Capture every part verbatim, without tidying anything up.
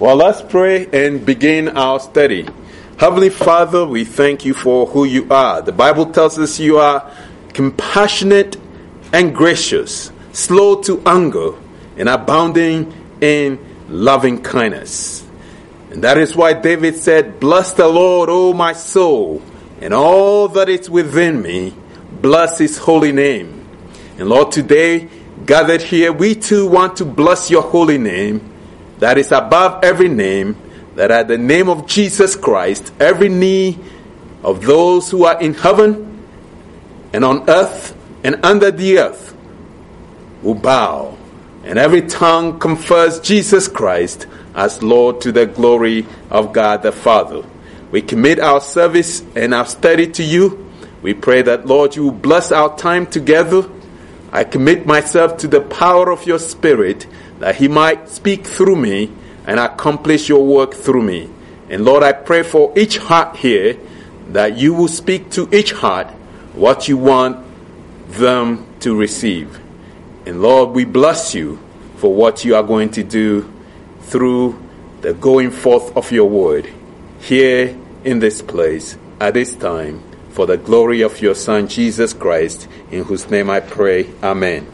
Well, let's pray and begin our study. Heavenly Father, we thank you for who you are. The Bible tells us you are compassionate and gracious, slow to anger, and abounding in loving kindness. And that is why David said, "Bless the Lord, O my soul, and all that is within me. Bless his holy name." And Lord, today, gathered here, we too want to bless your holy name that is above every name, that at the name of Jesus Christ, every knee of those who are in heaven and on earth and under the earth will bow, and every tongue confess Jesus Christ as Lord, to the glory of God the Father. We commit our service and our study to you. We pray that, Lord, you will bless our time together. I commit myself to the power of your Spirit, that he might speak through me and accomplish your work through me. And Lord, I pray for each heart here, that you will speak to each heart what you want them to receive. And Lord, we bless you for what you are going to do through the going forth of your word here in this place at this time, for the glory of your Son, Jesus Christ, in whose name I pray. Amen.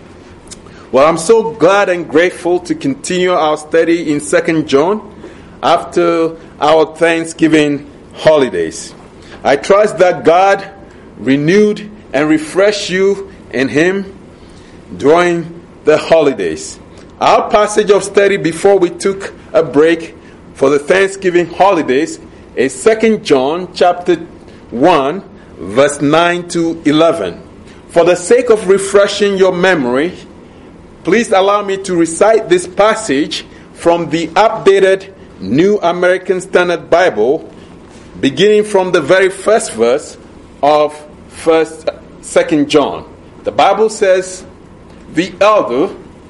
Well, I'm so glad and grateful to continue our study in Second John after our Thanksgiving holidays. I trust that God renewed and refreshed you in him during the holidays. Our passage of study before we took a break for the Thanksgiving holidays is Second John chapter one, verse nine to eleven. For the sake of refreshing your memory, please allow me to recite this passage from the updated New American Standard Bible, beginning from the very first verse of First, Second John. The Bible says, "The elder,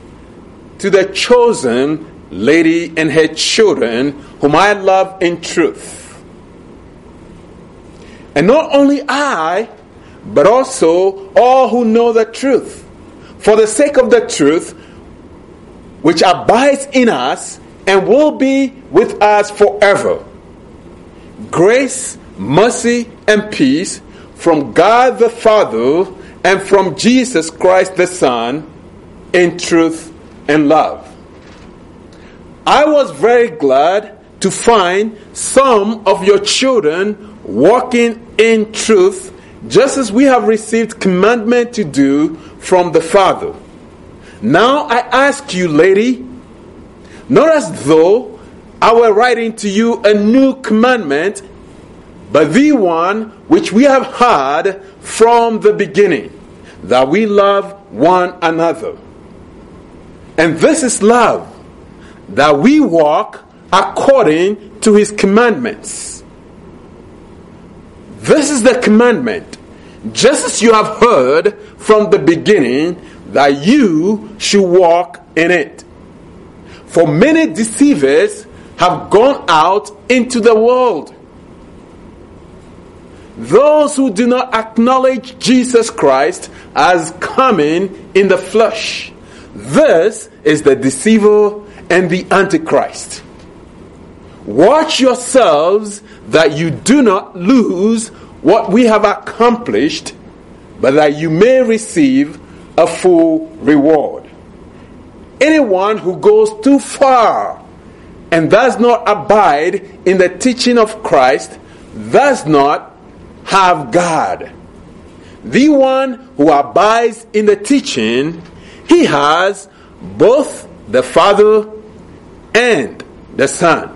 to the chosen lady and her children, whom I love in truth. And not only I, but also all who know the truth, for the sake of the truth, which abides in us and will be with us forever. Grace, mercy, and peace from God the Father and from Jesus Christ the Son, in truth and love." I was very glad to find some of your children walking in truth, just as we have received commandment to do from the Father. Now I ask you, lady, not as though I were writing to you a new commandment, but the one which we have heard from the beginning, that we love one another. And this is love, that we walk according to his commandments. This is the commandment, just as you have heard from the beginning, that you should walk in it. For many deceivers have gone out into the world, those who do not acknowledge Jesus Christ as coming in the flesh. This is the deceiver and the Antichrist. Watch yourselves that you do not lose what we have accomplished, but that you may receive a full reward. Anyone who goes too far and does not abide in the teaching of Christ does not have God. The one who abides in the teaching, he has both the Father and the Son.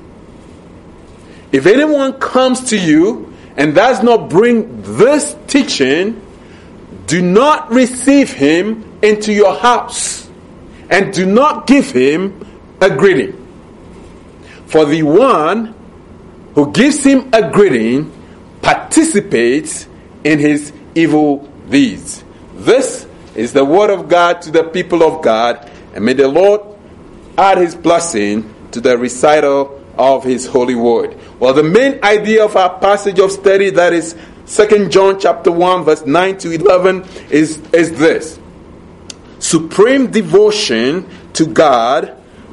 If anyone comes to you and does not bring this teaching, do not receive him into your house, and do not give him a greeting. For the one who gives him a greeting participates in his evil deeds. This is the word of God to the people of God, and may the Lord add his blessing to the recital of his holy word. Well, the main idea of our passage of study, that is Second John chapter one, verse nine to eleven, is, is this. Supreme devotion to God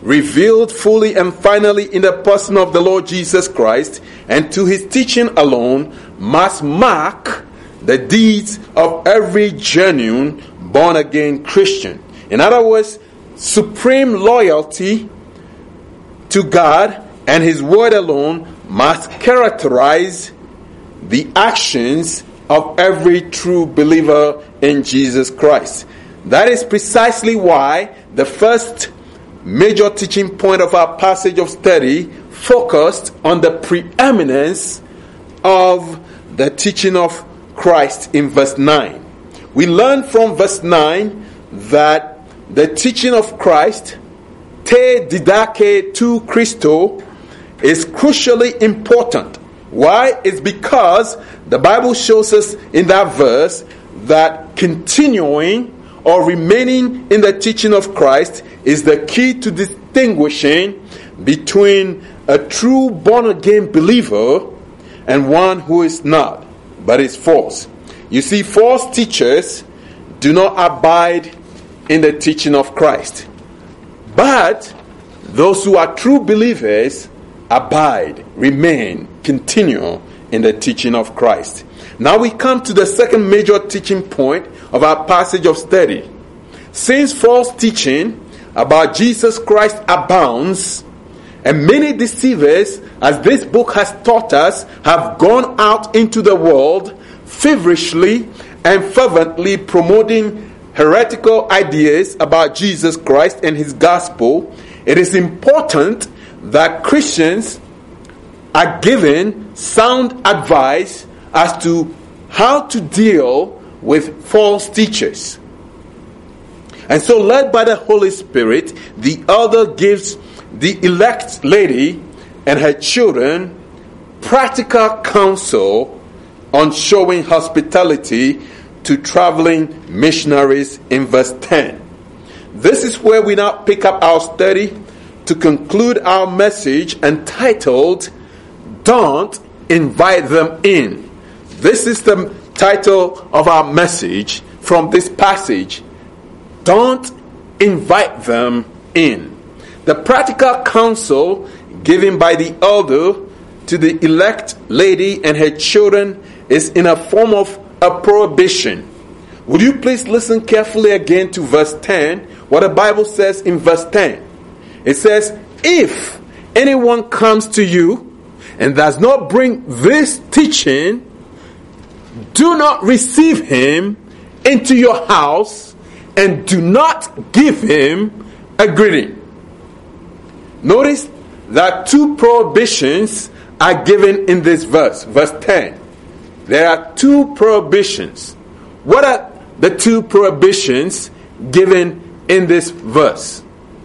revealed fully and finally in the person of the Lord Jesus Christ, and to his teaching alone, must mark the deeds of every genuine born-again Christian. In other words, supreme loyalty to God and his word alone must characterize the actions of every true believer in Jesus Christ. That is precisely why the first major teaching point of our passage of study focused on the preeminence of the teaching of Christ in verse nine. We learn from verse nine that the teaching of Christ, te didake tu Christo, is crucially important. Why? It's because the Bible shows us in that verse that continuing or remaining in the teaching of Christ is the key to distinguishing between a true born-again believer and one who is not, but is false. You see, false teachers do not abide in the teaching of Christ. But those who are true believers abide, remain, continue in the teaching of Christ. Now we come to the second major teaching point of our passage of study. Since false teaching about Jesus Christ abounds, and many deceivers, as this book has taught us, have gone out into the world feverishly and fervently promoting heretical ideas about Jesus Christ and his gospel, it is important that Christians are given sound advice as to how to deal with false teachers. And so, led by the Holy Spirit, the elder gives the elect lady and her children practical counsel on showing hospitality to traveling missionaries in verse ten. This is where we now pick up our study to conclude our message entitled, Don't Invite Them In. This is the title of our message from this passage. Don't invite them in. The practical counsel given by the elder to the elect lady and her children is in a form of a prohibition. Would you please listen carefully again to verse ten, what the Bible says in verse ten. It says, if anyone comes to you and does not bring this teaching, do not receive him into your house and do not give him a greeting. Notice that two prohibitions are given in this verse, verse ten. There are two prohibitions. What are the two prohibitions given in this verse?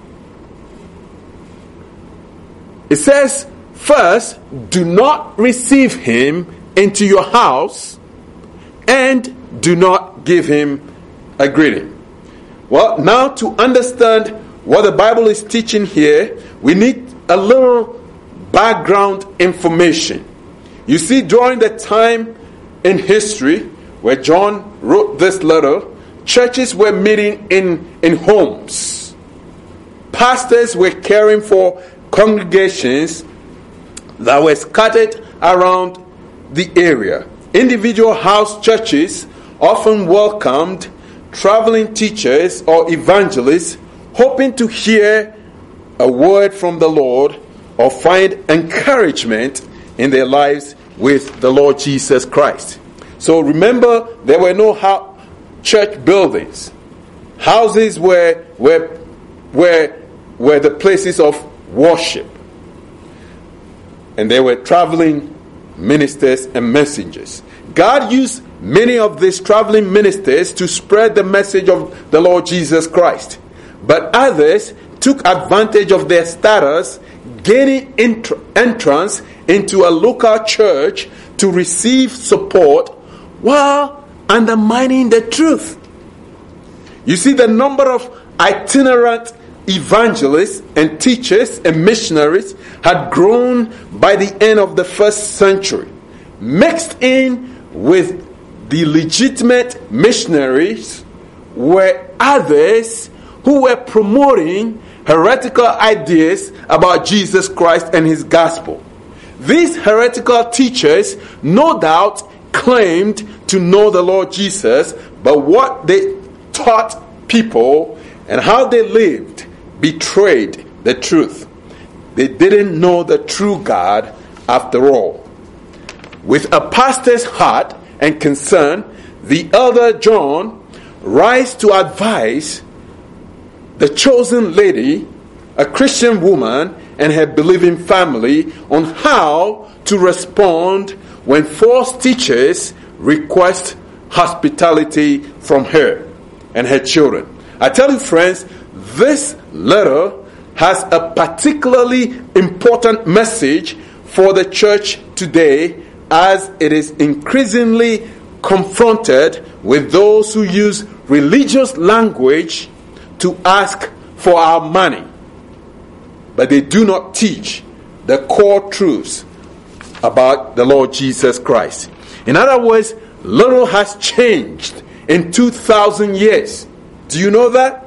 It says, first, do not receive him into your house and do not give him a greeting. Well, now to understand what the Bible is teaching here, we need a little background information. You see, during the time in history where John wrote this letter, churches were meeting in, in homes. Pastors were caring for congregations that were scattered around the area. Individual house churches often welcomed traveling teachers or evangelists hoping to hear a word from the Lord or find encouragement in their lives with the Lord Jesus Christ. So remember, there were no ha- church buildings. Houses were, were, were, were the places of worship. And there were traveling ministers and messengers. God used many of these traveling ministers to spread the message of the Lord Jesus Christ. But others took advantage of their status, gaining int- entrance into a local church to receive support while undermining the truth. You see, the number of itinerant evangelists and teachers and missionaries had grown by the end of the first century, mixed in with the legitimate missionaries were others who were promoting heretical ideas about Jesus Christ and his gospel. These heretical teachers no doubt claimed to know the Lord Jesus, but what they taught people and how they lived betrayed the truth. They didn't know the true God after all. With a pastor's heart and concern, the elder John rise to advise the chosen lady, a Christian woman, and her believing family on how to respond when false teachers request hospitality from her and her children. I tell you, friends, this letter has a particularly important message for the church today, as it is increasingly confronted with those who use religious language to ask for our money, but they do not teach the core truths about the Lord Jesus Christ. In other words, little has changed in two thousand years. Do you know that?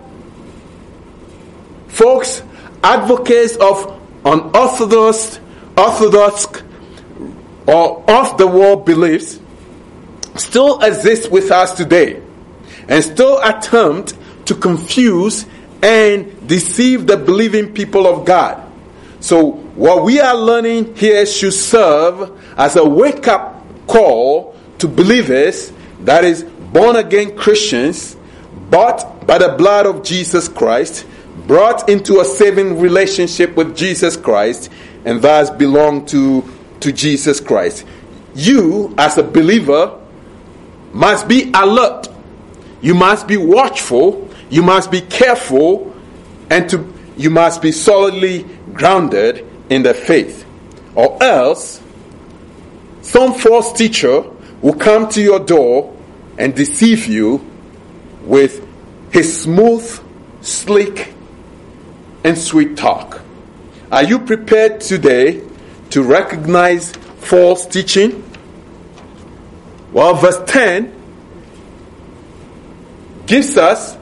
Folks, advocates of unorthodox, orthodox, or off-the-wall beliefs still exist with us today and still attempt to confuse and deceive the believing people of God. So what we are learning here should serve as a wake-up call to believers, that is, born-again Christians, bought by the blood of Jesus Christ, brought into a saving relationship with Jesus Christ, and thus belong to, to Jesus Christ. You, as a believer, must be alert. You must be watchful. You must be careful, and to, you must be solidly grounded in the faith. Or else, some false teacher will come to your door and deceive you with his smooth, slick, and sweet talk. Are you prepared today to recognize false teaching? Well, verse ten gives us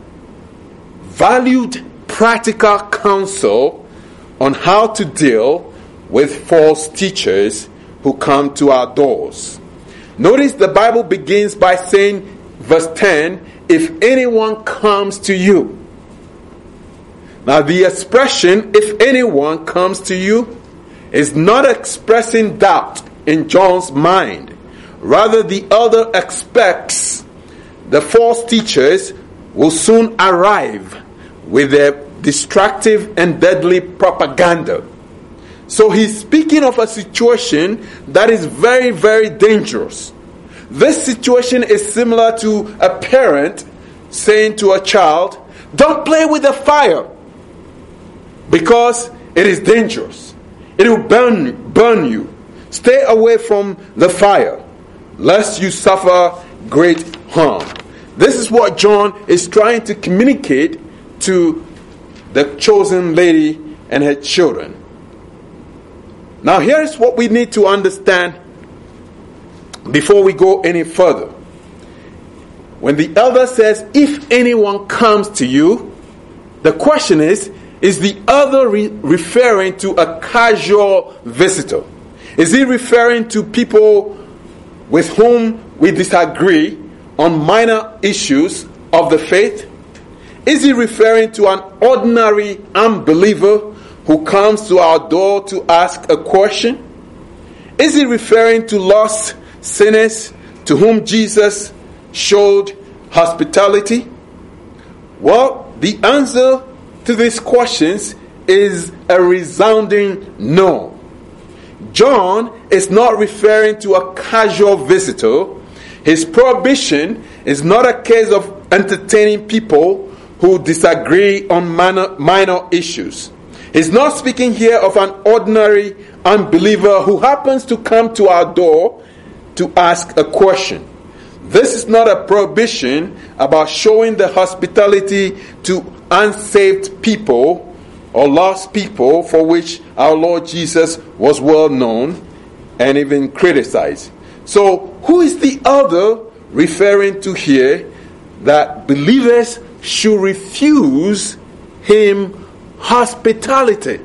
valued practical counsel on how to deal with false teachers who come to our doors. Notice the Bible begins by saying, verse ten, if anyone comes to you. Now the expression, if anyone comes to you, is not expressing doubt in John's mind. Rather, the elder expects the false teachers will soon arrive with their destructive and deadly propaganda. So he's speaking of a situation that is very, very dangerous. This situation is similar to a parent saying to a child, don't play with the fire because it is dangerous. It will burn, burn you. Stay away from the fire lest you suffer great harm. This is what John is trying to communicate to the chosen lady and her children. Now here is what we need to understand before we go any further. When the elder says, if anyone comes to you, the question is, is the elder re- referring to a casual visitor? Is he referring to people with whom we disagree on minor issues of the faith? Is he referring to an ordinary unbeliever who comes to our door to ask a question? Is he referring to lost sinners to whom Jesus showed hospitality? Well, the answer to these questions is a resounding no. John is not referring to a casual visitor. His prohibition is not a case of entertaining people who disagree on minor, minor issues. He's not speaking here of an ordinary unbeliever who happens to come to our door to ask a question. This is not a prohibition about showing the hospitality to unsaved people or lost people, for which our Lord Jesus was well known and even criticized. So, who is the elder referring to here that believers should refuse him hospitality.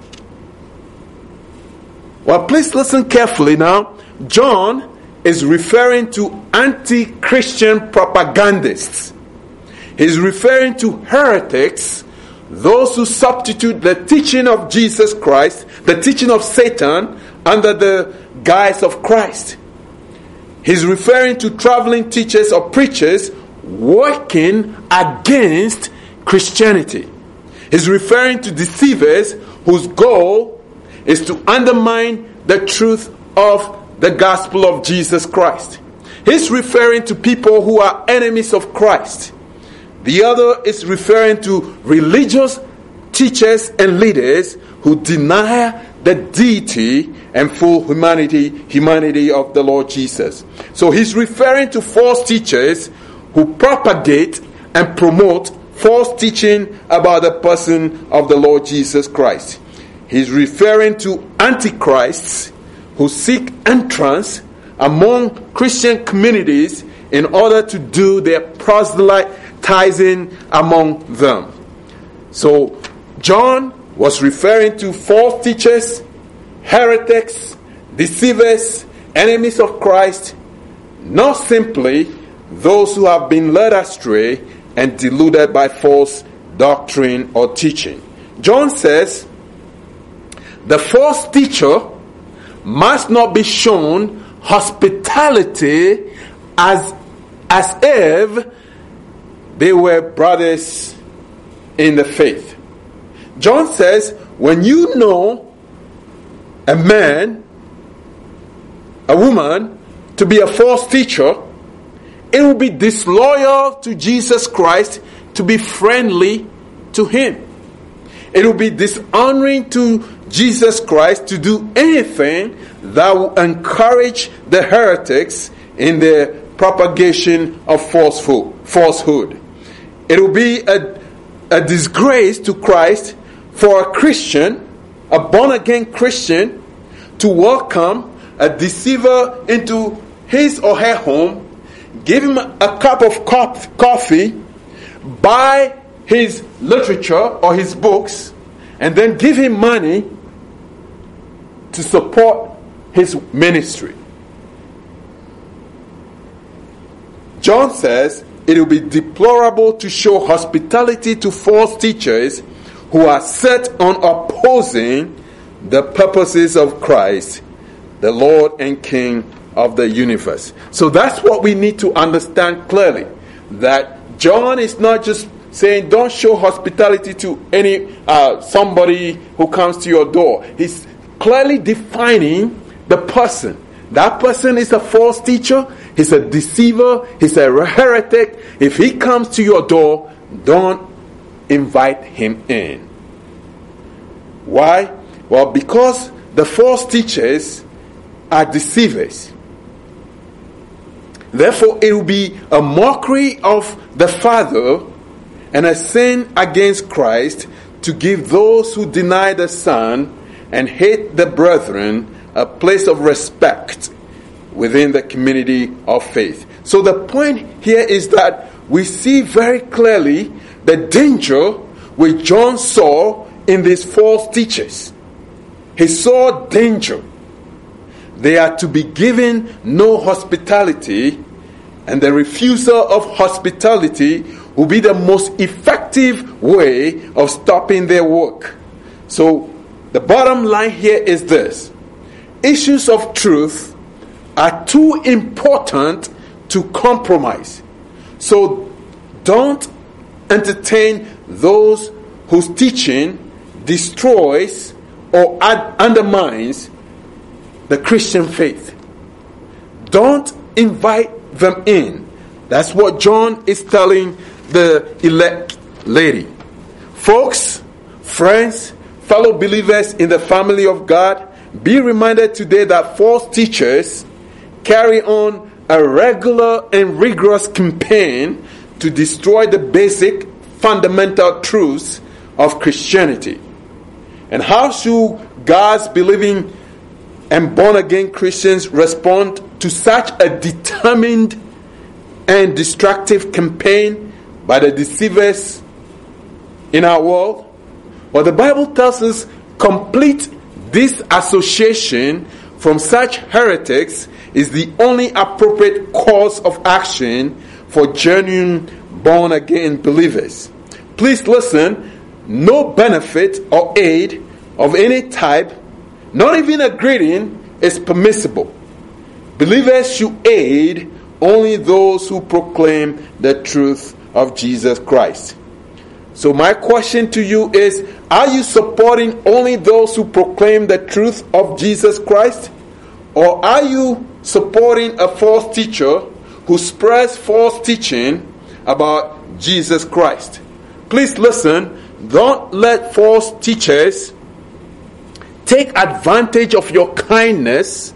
Well, please listen carefully now. John is referring to anti-Christian propagandists. He's referring to heretics, those who substitute the teaching of Jesus Christ, the teaching of Satan, under the guise of Christ. He's referring to traveling teachers or preachers working against Christianity. He's referring to deceivers whose goal is to undermine the truth of the gospel of Jesus Christ. He's referring to people who are enemies of Christ. The other is referring to religious teachers and leaders who deny the deity and full humanity, humanity of the Lord Jesus. So he's referring to false teachers who propagate and promote false teaching about the person of the Lord Jesus Christ. He's referring to antichrists who seek entrance among Christian communities in order to do their proselytizing among them. So John was referring to false teachers, heretics, deceivers, enemies of Christ, not simply those who have been led astray and deluded by false doctrine or teaching. John says, the false teacher must not be shown hospitality as, as if they were brothers in the faith. John says, when you know a man, a woman, to be a false teacher, it will be disloyal to Jesus Christ to be friendly to him. It will be dishonoring to Jesus Christ to do anything that will encourage the heretics in the propagation of falsehood. It will be a, a disgrace to Christ for a Christian, a born-again Christian, to welcome a deceiver into his or her home, give him a cup of coffee, buy his literature or his books, and then give him money to support his ministry. John says it will be deplorable to show hospitality to false teachers who are set on opposing the purposes of Christ, the Lord and King of the universe. So that's what we need to understand clearly, that John is not just saying don't show hospitality to any uh, somebody who comes to your door. He's clearly defining the person. That person is a false teacher, he's a deceiver, he's a heretic. If he comes to your door, don't invite him in. Why? Well, because the false teachers are deceivers. Therefore, it will be a mockery of the Father and a sin against Christ to give those who deny the Son and hate the brethren a place of respect within the community of faith. So the point here is that we see very clearly the danger which John saw in these false teachers. He saw danger. They are to be given no hospitality, and the refusal of hospitality will be the most effective way of stopping their work. So the bottom line here is this: issues of truth are too important to compromise. So don't entertain those whose teaching destroys or ad- undermines the Christian faith. Don't invite them in. That's what John is telling the elect lady. Folks, friends, fellow believers in the family of God, be reminded today that false teachers carry on a regular and rigorous campaign to destroy the basic fundamental truths of Christianity. And how should God's believing and born-again Christians respond to such a determined and destructive campaign by the deceivers in our world? But the Bible tells us complete disassociation from such heretics is the only appropriate course of action for genuine born-again believers. Please listen, no benefit or aid of any type, not even a greeting, is permissible. Believers should aid only those who proclaim the truth of Jesus Christ. So my question to you is, are you supporting only those who proclaim the truth of Jesus Christ? Or are you supporting a false teacher who spreads false teaching about Jesus Christ? Please listen, don't let false teachers take advantage of your kindness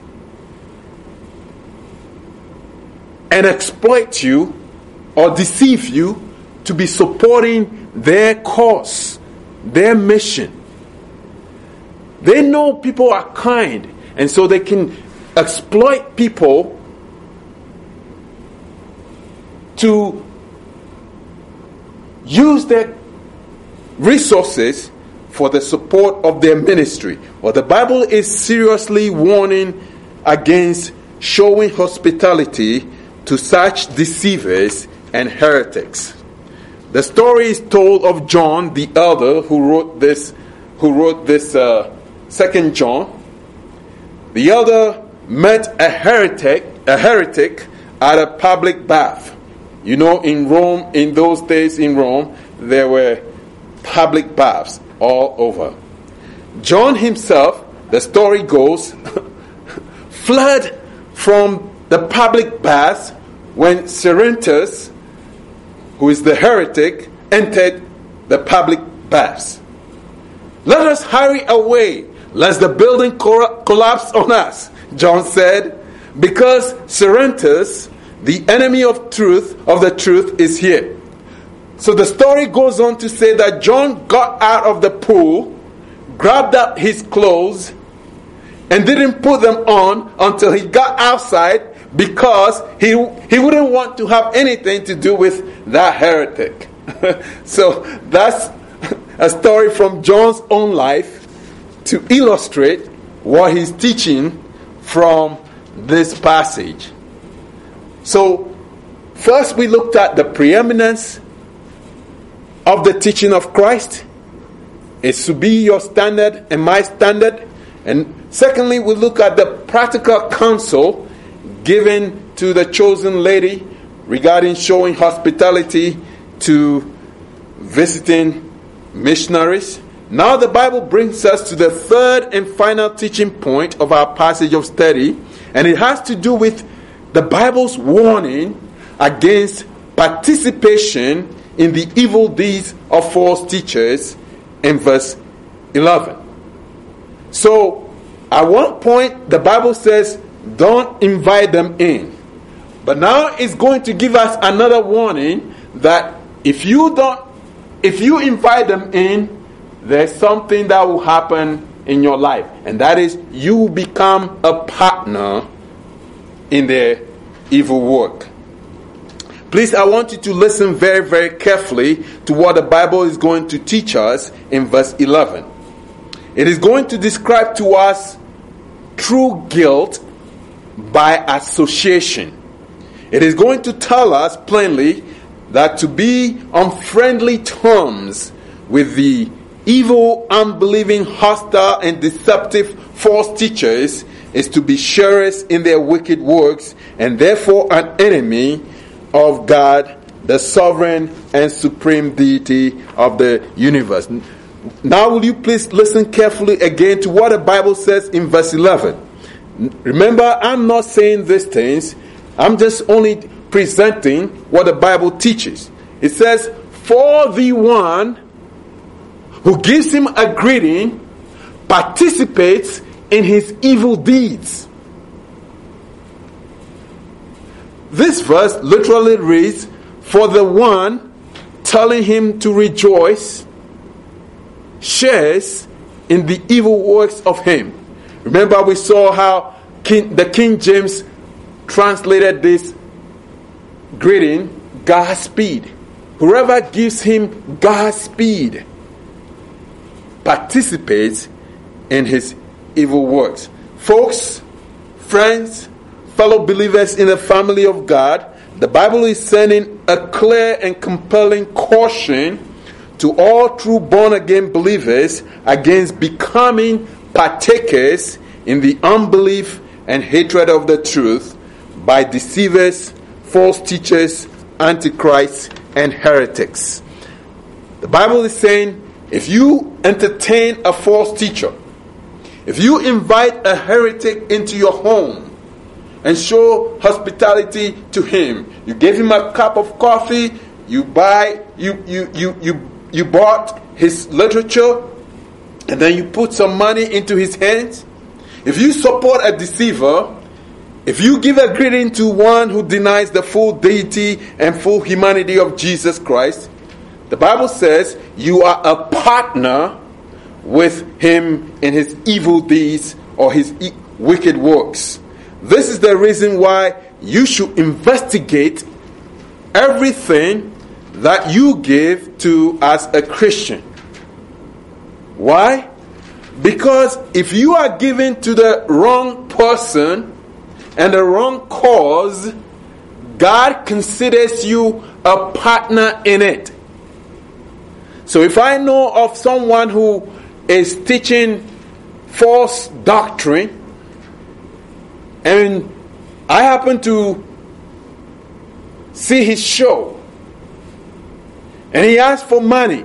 and exploit you or deceive you to be supporting their cause, their mission. They know people are kind, and so they can exploit people to use their resources for the support of their ministry. Well, the Bible is seriously warning against showing hospitality to such deceivers and heretics. The story is told of John the elder who wrote this, who wrote this uh, Second John. The elder met a heretic, a heretic at a public bath. You know, in Rome, in those days in Rome, there were public baths all over. John himself, the story goes, fled from the public baths when Cerinthus, who is the heretic, entered the public baths. Let us hurry away, lest the building collapse on us, John said, because Cerinthus, the enemy of truth, of the truth, is here. So the story goes on to say that John got out of the pool, grabbed up his clothes, and didn't put them on until he got outside, because he he wouldn't want to have anything to do with that heretic. So that's a story from John's own life to illustrate what he's teaching from this passage. So first we looked at the preeminence of the teaching of Christ. It's to be your standard and my standard. And secondly, we look at the practical counsel given to the chosen lady regarding showing hospitality to visiting missionaries. Now the Bible brings us to the third and final teaching point of our passage of study, and it has to do with the Bible's warning against participation in the evil deeds of false teachers in verse eleven. So at one point the Bible says, don't invite them in. But now it's going to give us another warning that if you don't, if you invite them in, there's something that will happen in your life. And that is, you become a partner in their evil work. Please, I want you to listen very, very carefully to what the Bible is going to teach us in verse eleven. It is going to describe to us true guilt by association. It is going to tell us plainly that to be on friendly terms with the evil, unbelieving, hostile, and deceptive false teachers is to be sharers in their wicked works, and therefore an enemy of God, the sovereign and supreme deity of the universe. Now will you please listen carefully again to what the Bible says in verse eleven. Remember, I'm not saying these things. I'm just only presenting what the Bible teaches. It says, for the one who gives him a greeting participates in his evil deeds. This verse literally reads, for the one telling him to rejoice shares in the evil works of him. Remember, we saw how King, the King James translated this greeting, Godspeed. Whoever gives him Godspeed participates in his evil works. Folks, friends, fellow believers in the family of God, the Bible is sending a clear and compelling caution to all true born-again believers against becoming partakers in the unbelief and hatred of the truth by deceivers, false teachers, antichrists, and heretics. The Bible is saying, if you entertain a false teacher, if you invite a heretic into your home and show hospitality to him, you gave him a cup of coffee, you buy, you you you you you bought his literature, and then you put some money into his hands. If you support a deceiver, if you give a greeting to one who denies the full deity and full humanity of Jesus Christ, the Bible says you are a partner with him in his evil deeds or his e- wicked works. This is the reason why you should investigate everything that you give to as a Christian. Why? Because if you are giving to the wrong person and the wrong cause, God considers you a partner in it. So if I know of someone who is teaching false doctrine, and I happen to see his show, and he asks for money,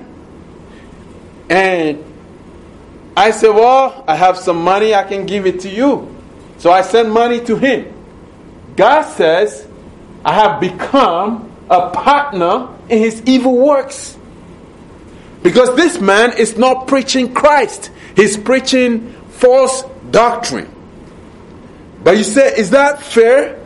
and I say, well, I have some money, I can give it to you. So I send money to him. God says, I have become a partner in his evil works. Because this man is not preaching Christ. He's preaching false doctrine. But you say, is that fair?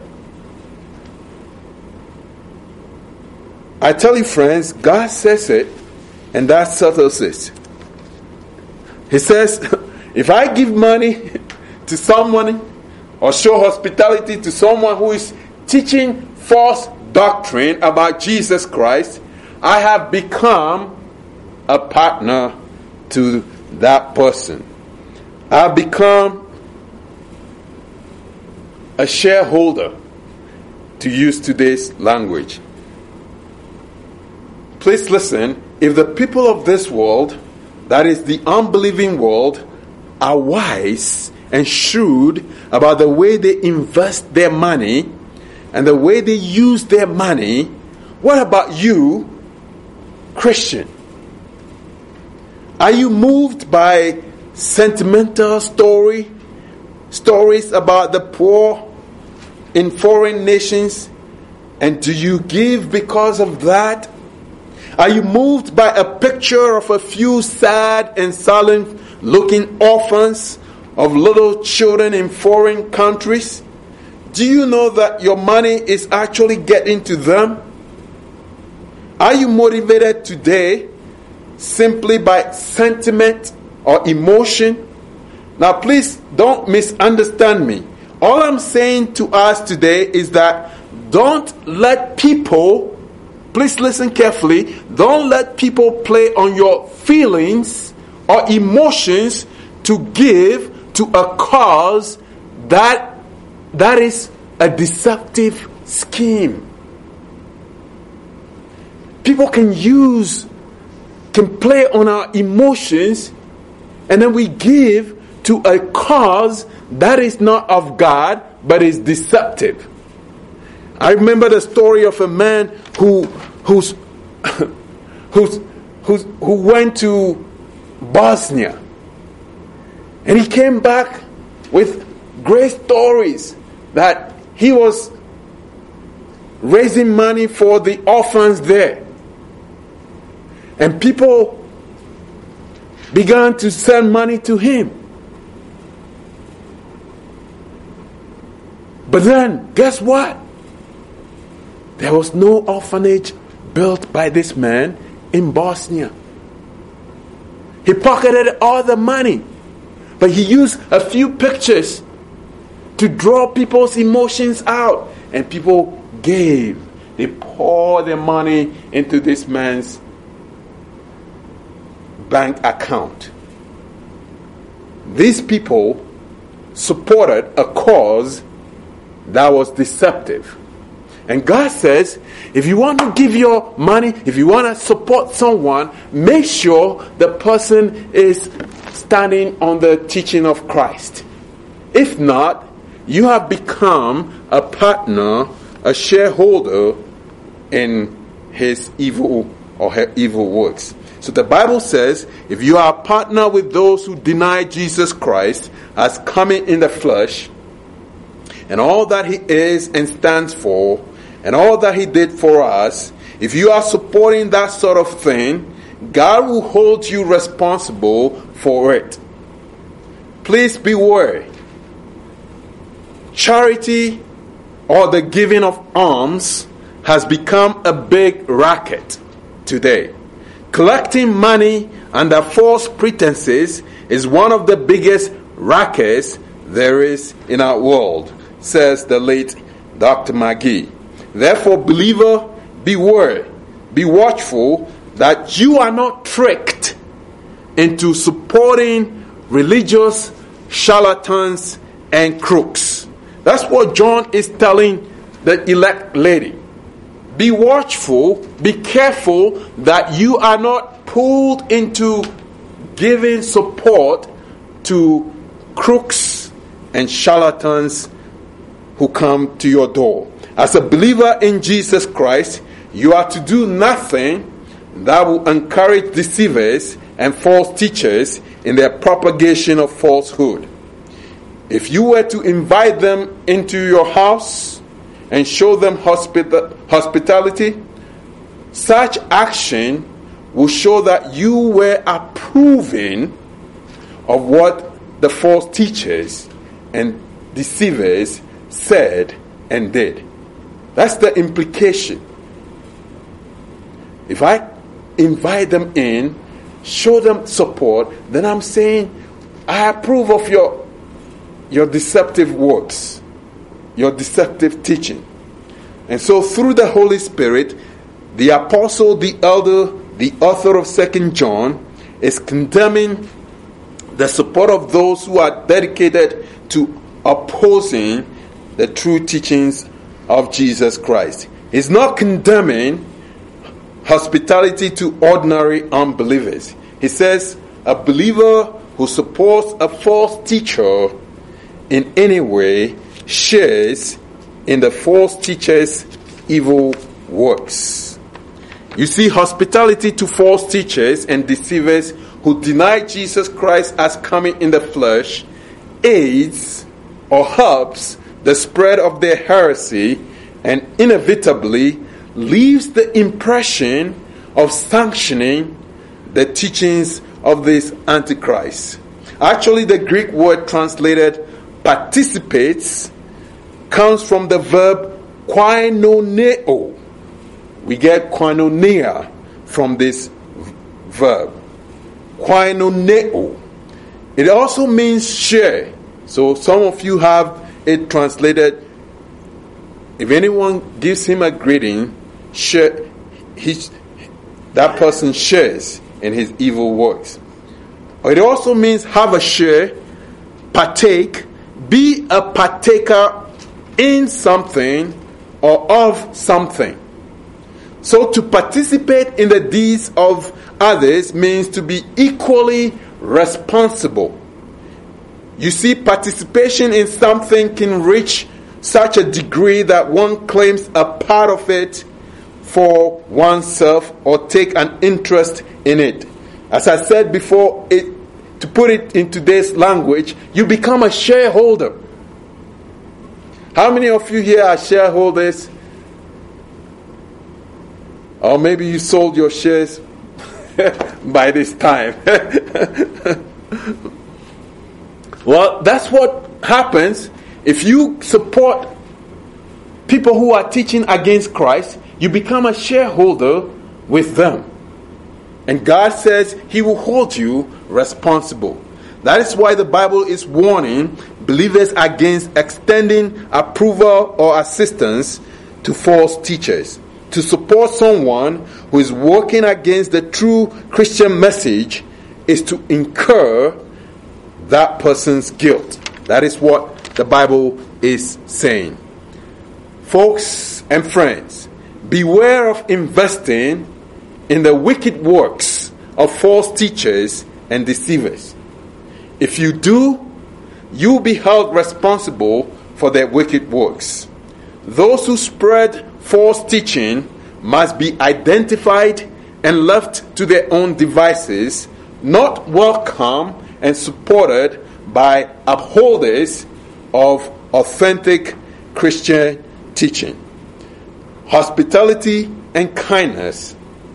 I tell you, friends, God says it, and that settles it. He says, if I give money to someone or show hospitality to someone who is teaching false doctrine about Jesus Christ, I have become a partner to that person. I've become a shareholder, to use today's language. Please listen, if the people of this world, that is the unbelieving world, are wise and shrewd about the way they invest their money and the way they use their money, what about you, Christian? Are you moved by sentimental story, stories about the poor in foreign nations, and do you give because of that? Are you moved by a picture of a few sad and silent looking orphans of little children in foreign countries? Do you know that your money is actually getting to them? Are you motivated today simply by sentiment or emotion? Now please don't misunderstand me. All I'm saying to us today is that don't let people, please listen carefully, don't let people play on your feelings or emotions to give to a cause that that is a deceptive scheme. People can use, can play on our emotions, and then we give to a cause that is not of God, but is deceptive. I remember the story of a man who who's, who's, who's, who went to Bosnia. And he came back with great stories that he was raising money for the orphans there. And people began to send money to him. But then, guess what? There was no orphanage built by this man in Bosnia. He pocketed all the money, but he used a few pictures to draw people's emotions out, and people gave. They poured their money into this man's bank account. these people supported a cause that was deceptive. And God says, if you want to give your money, if you want to support someone, make sure the person is standing on the teaching of Christ. If not, you have become a partner, a shareholder in his evil or her evil works. So the Bible says, if you are a partner with those who deny Jesus Christ as coming in the flesh, and all that he is and stands for, and all that he did for us, if you are supporting that sort of thing, God will hold you responsible for it. Please beware. Charity or the giving of alms has become a big racket today. Collecting money under false pretenses is one of the biggest rackets there is in our world, says the late Doctor McGee. Therefore, believer, beware, be watchful that you are not tricked into supporting religious charlatans and crooks. That's what John is telling the elect lady. Be watchful, be careful that you are not pulled into giving support to crooks and charlatans who come to your door. As a believer in Jesus Christ, you are to do nothing that will encourage deceivers and false teachers in their propagation of falsehood. If you were to invite them into your house and show them hospita- hospitality, such action will show that you were approving of what the false teachers and deceivers said and did. That's the implication. If I invite them in, show them support, then I'm saying I approve of your your deceptive works, your deceptive teaching. And so through the Holy Spirit, the apostle, the elder, the author of Second John is condemning the support of those who are dedicated to opposing the true teachings of Jesus Christ. He's not condemning hospitality to ordinary unbelievers. He says a believer who supports a false teacher in any way shares in the false teacher's evil works. You see, hospitality to false teachers and deceivers who deny Jesus Christ as coming in the flesh aids or helps the spread of their heresy and inevitably leaves the impression of sanctioning the teachings of this Antichrist. Actually, the Greek word translated participates comes from the verb koinoneo. We get koinonia from this verb. Koinoneo. It also means share. So some of you have it translated, if anyone gives him a greeting, share, he, that person shares in his evil works. It also means have a share, partake, be a partaker in something or of something. So to participate in the deeds of others means to be equally responsible. You see, participation in something can reach such a degree that one claims a part of it for oneself or take an interest in it. As I said before, it, to put it in today's language, you become a shareholder. How many of you here are shareholders? Or maybe you sold your shares by this time. Well, that's what happens if you support people who are teaching against Christ. You become a shareholder with them. And God says He will hold you responsible. That is why the Bible is warning believers against extending approval or assistance to false teachers. To support someone who is working against the true Christian message is to incur that person's guilt. That is what the Bible is saying. Folks and friends, beware of investing in the wicked works of false teachers and deceivers. If you do, you will be held responsible for their wicked works. Those who spread false teaching must be identified and left to their own devices, not welcome and supported by upholders of authentic Christian teaching. Hospitality and kindness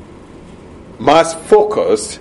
must focus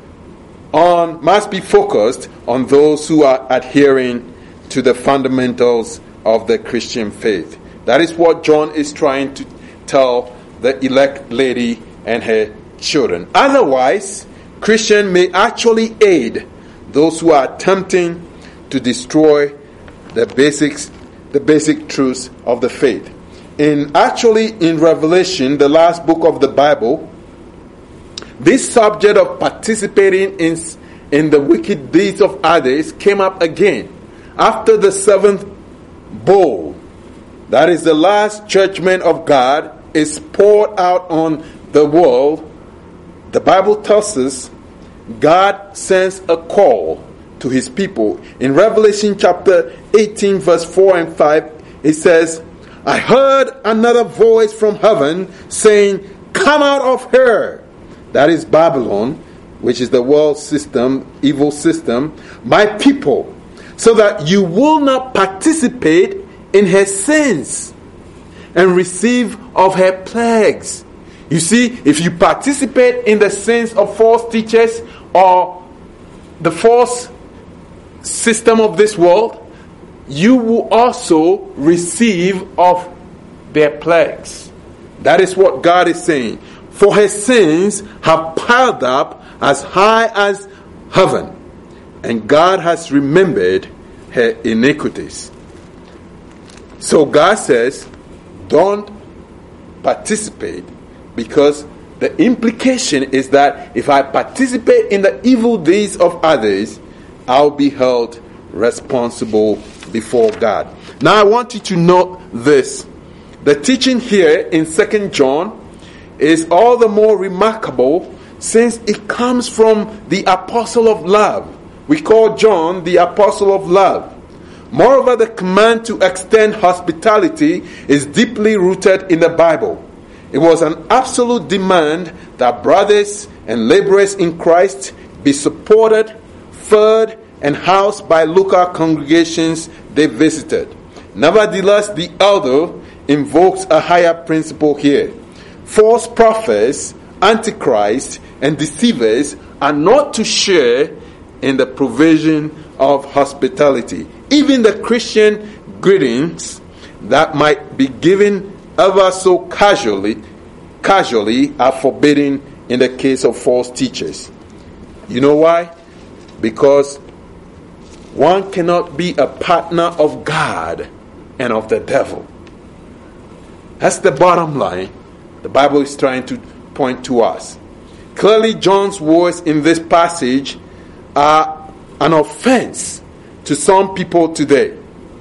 on must be focused on those who are adhering to the fundamentals of the Christian faith. That is what John is trying to tell the elect lady and her children. Otherwise, Christians may actually aid those who are attempting to destroy the basics, the basic truths of the faith. In actually in Revelation, the last book of the Bible, this subject of participating in, in the wicked deeds of others came up again after the seventh bowl. That is the last judgment of God is poured out on the world. The Bible tells us God sends a call to his people. In Revelation chapter eighteen verse four and five, it says, I heard another voice from heaven saying, come out of her. That is Babylon, which is the world system, evil system, my people, so that you will not participate in her sins and receive of her plagues. You see, if you participate in the sins of false teachers or the false system of this world, you will also receive of their plagues. That is what God is saying. For her sins have piled up as high as heaven, and God has remembered her iniquities. So God says, don't participate, because the implication is that if I participate in the evil deeds of others, I'll be held responsible before God. Now I want you to note this. The teaching here in Second John is all the more remarkable since it comes from the apostle of love. We call John the apostle of love. Moreover, the command to extend hospitality is deeply rooted in the Bible. It was an absolute demand that brothers and laborers in Christ be supported, fed, and housed by local congregations they visited. Nevertheless, the elder invokes a higher principle here. False prophets, antichrists, and deceivers are not to share in the provision of hospitality. Even the Christian greetings that might be given ever so casually, casually are forbidden in the case of false teachers. You know why? Because one cannot be a partner of God and of the devil. That's the bottom line the Bible is trying to point to us. Clearly, John's words in this passage are an offense to some people today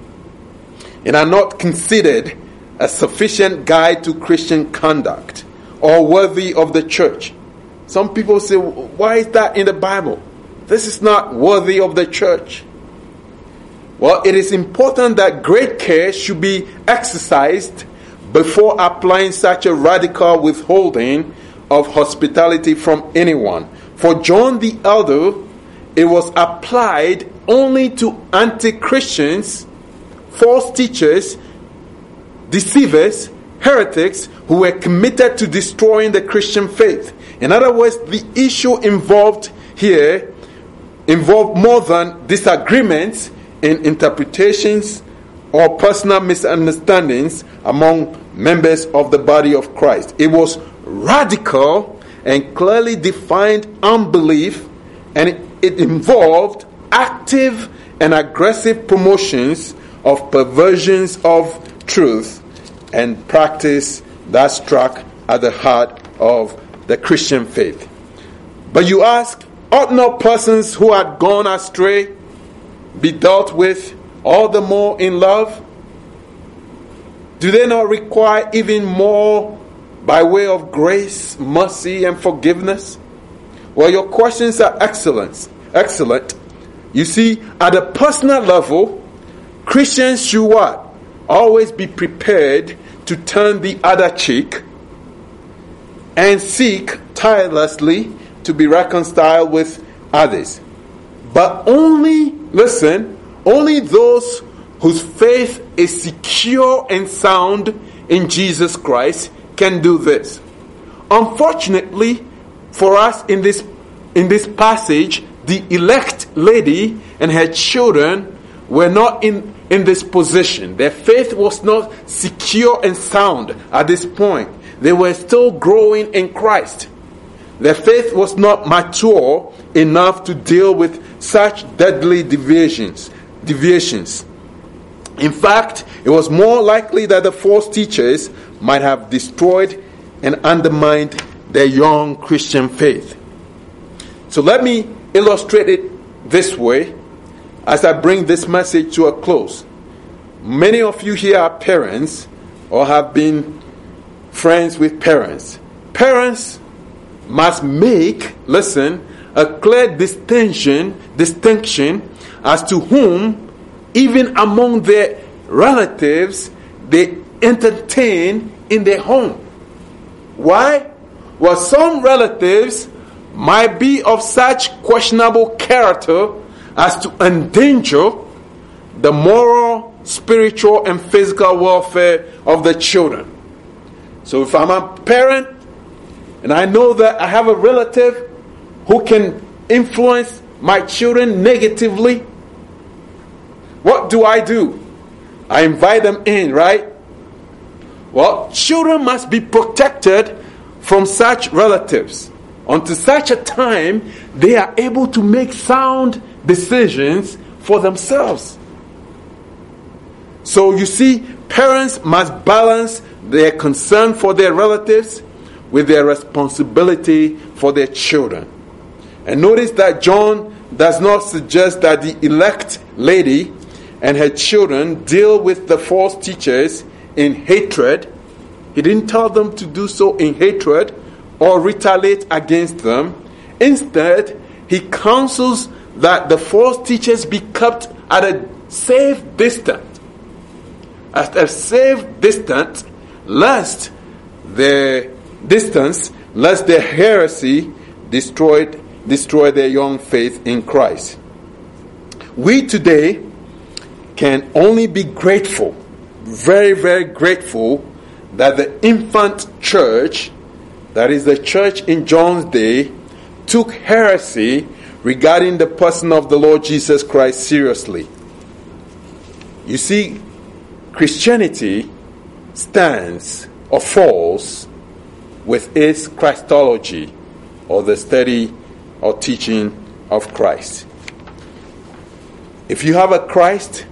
and are not considered a sufficient guide to Christian conduct or worthy of the church. Some people say, why is that in the Bible? This is not worthy of the church. Well, it is important that great care should be exercised before applying such a radical withholding of hospitality from anyone. For John the Elder, it was applied only to anti-Christians, false teachers, deceivers, heretics who were committed to destroying the Christian faith. In other words, the issue involved here involved more than disagreements in interpretations or personal misunderstandings among members of the body of Christ. It was radical and clearly defined unbelief, and it, it involved active and aggressive promotions of perversions of truth and practice that struck at the heart of the Christian faith. But you ask, ought not persons who had gone astray be dealt with all the more in love? Do they not require even more by way of grace, mercy, and forgiveness? Well, your questions are excellent. Excellent. You see, at a personal level, Christians should what? Always be prepared to turn the other cheek and seek tirelessly to be reconciled with others. But only, listen, only those whose faith is secure and sound in Jesus Christ can do this. Unfortunately, for us in this in this passage, the elect lady and her children were not in, in this position. Their faith was not secure and sound at this point. They were still growing in Christ. Their faith was not mature enough to deal with such deadly deviations. deviations. In fact, it was more likely that the false teachers might have destroyed and undermined their young Christian faith. So let me illustrate it this way as I bring this message to a close. Many of you here are parents or have been friends with parents. Parents must make, listen, a clear distinction, distinction as to whom, even among their relatives, they entertain in their home. Why? Well, some relatives might be of such questionable character as to endanger the moral, spiritual, and physical welfare of the children. So if I'm a parent and I know that I have a relative who can influence my children negatively, what do I do? I invite them in, right? Well, children must be protected from such relatives until such a time they are able to make sound decisions for themselves. So you see, parents must balance their concern for their relatives with their responsibility for their children. And notice that John does not suggest that the elect lady and her children deal with the false teachers in hatred. He didn't tell them to do so in hatred or retaliate against them. Instead, he counsels that the false teachers be kept at a safe distance. At a safe distance, lest their distance, lest their heresy destroyed, destroy their young faith in Christ. We today can only be grateful, very, very grateful, that the infant church, that is the church in John's day, took heresy regarding the person of the Lord Jesus Christ seriously. You see, Christianity stands or falls with its Christology, or the study or teaching of Christ. If you have a Christ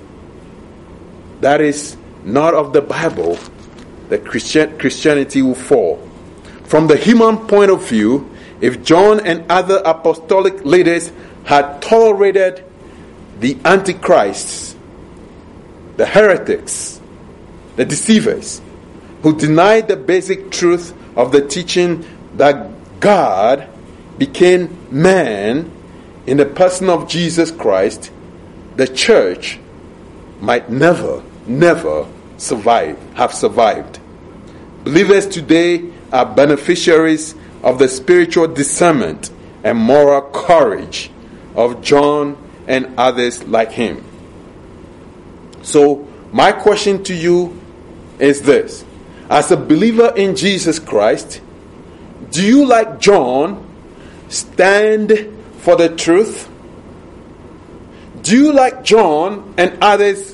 that is not of the Bible, the Christian, Christianity will fall. From the human point of view, if John and other apostolic leaders had tolerated the antichrists, the heretics, the deceivers, who denied the basic truth of the teaching that God became man in the person of Jesus Christ, the church might never, never survive, have survived. Believers today are beneficiaries of the spiritual discernment and moral courage of John and others like him. So, my question to you is this. As a believer in Jesus Christ, do you, like John, stand for the truth? Do you, like John and others,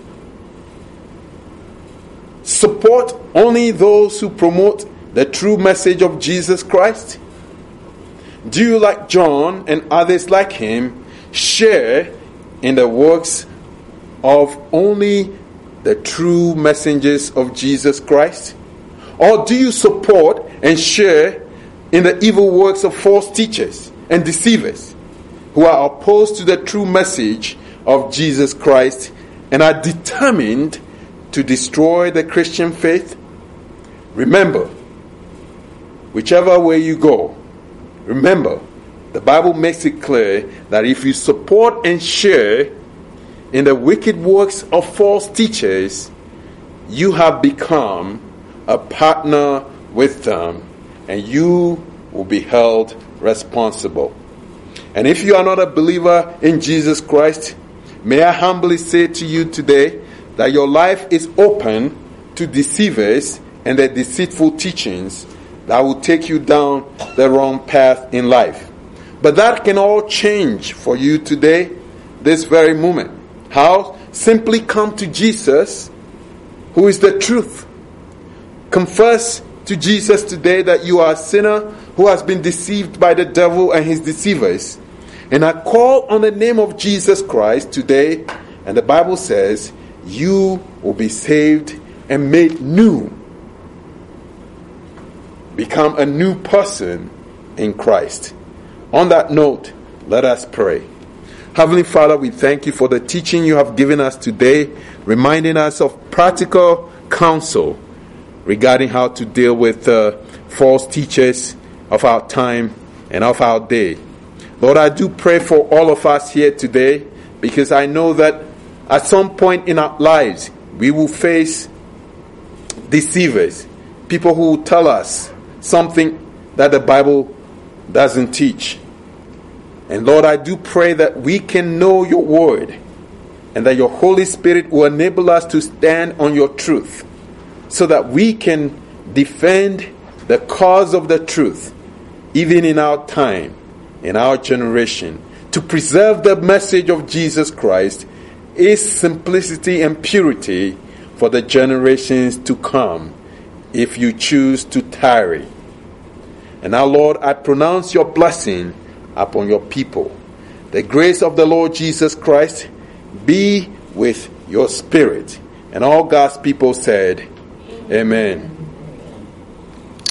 support only those who promote the true message of Jesus Christ? Do you, like John and others like him, share in the works of only the true messengers of Jesus Christ? Or do you support and share in the evil works of false teachers and deceivers who are opposed to the true message of Jesus Christ and are determined to destroy the Christian faith? Remember, whichever way you go, remember, the Bible makes it clear that if you support and share in the wicked works of false teachers, you have become a partner with them, and you will be held responsible. And if you are not a believer in Jesus Christ, may I humbly say to you today that your life is open to deceivers and their deceitful teachings that will take you down the wrong path in life. But that can all change for you today, this very moment. How? Simply come to Jesus, who is the truth. Confess to Jesus today that you are a sinner who has been deceived by the devil and his deceivers. And I call on the name of Jesus Christ today, and the Bible says you will be saved and made new. Become a new person in Christ. On that note, let us pray. Heavenly Father, we thank you for the teaching you have given us today, reminding us of practical counsel regarding how to deal with uh, false teachers of our time and of our day. Lord, I do pray for all of us here today, because I know that at some point in our lives we will face deceivers, people who will tell us something that the Bible doesn't teach. And Lord, I do pray that we can know your word and that your Holy Spirit will enable us to stand on your truth so that we can defend the cause of the truth, even in our time, in our generation. To preserve the message of Jesus Christ is simplicity and purity for the generations to come, if you choose to tarry. And now, Lord, I pronounce your blessing upon your people. The grace of the Lord Jesus Christ be with your spirit. And all God's people said, Amen.